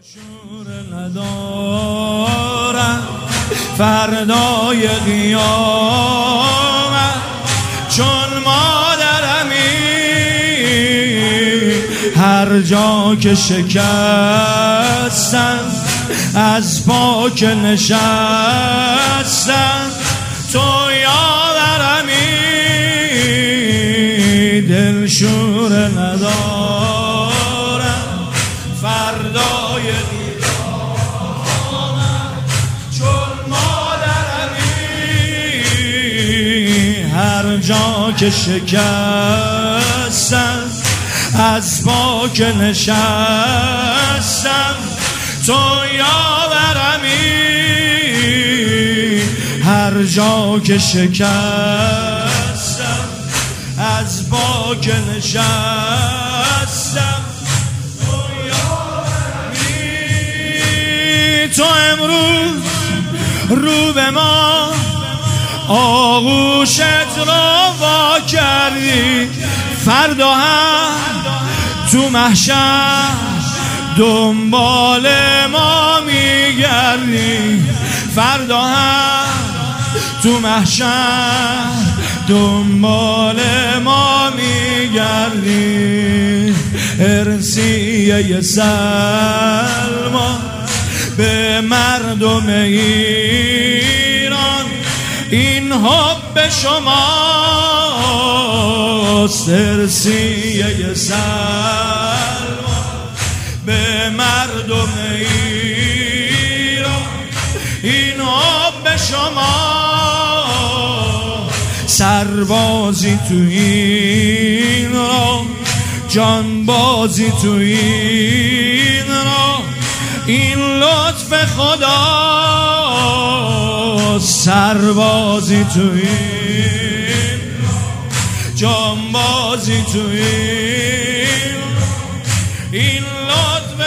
شور ندارم فردای قیامت چون مادرمی هر جا که شکستم از پا که نشستم تو یاورمی دل شور ندارم فردای قیامت چون مادرمی هر جا که شکستم از پا که نشستم تو یاورمی هر جا که شکستم از پا که نشستم تو یاورمی تو امروز رو به ما آغوشت را وا کردی فردا هم تو محشر دنبال ما میگردی فردا هم تو محشر دنبال ما میگردی ارسیه سلمان به مردم ایران این حب شماست ارسیه سلمان به مردم ایران این حب شما سربازی تو این را جانبازی تو این را این لطف خدا سربازی تو این جانبازی تو این لطف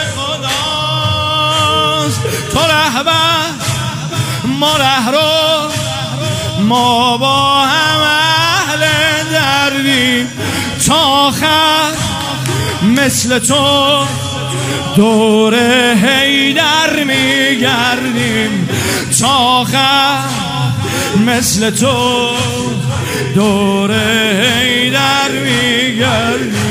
خداست تو رهبر ما رهرو ما با هم اهل دردیم تا آخر مثل تو دور حیدر میگردیم تا آخر مثل تو دور حیدر میگردیم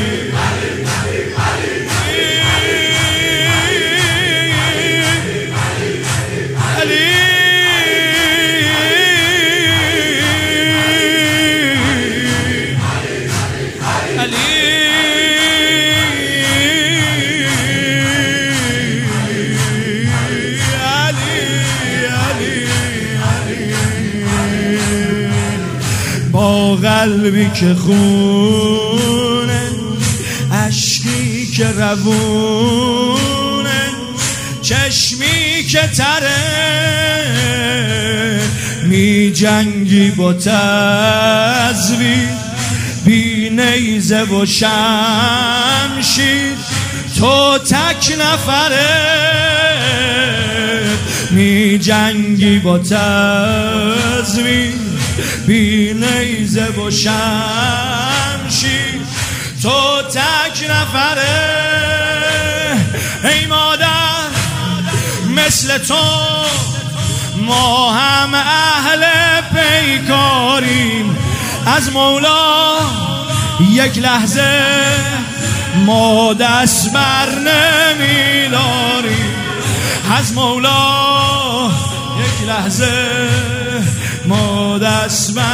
با قلبی که خونه اشکی که روونه چشمی که تره می جنگی با تزویر بی نیزه و شمشیر تو تک نفره می جنگی با تزویر بی نیزه و شمشیر تو تک نفره ای مادر مثل تو ما هم اهل پیکاریم از مولا یک لحظه ما دست بر نمیداریم از مولا یک لحظه ما دست بر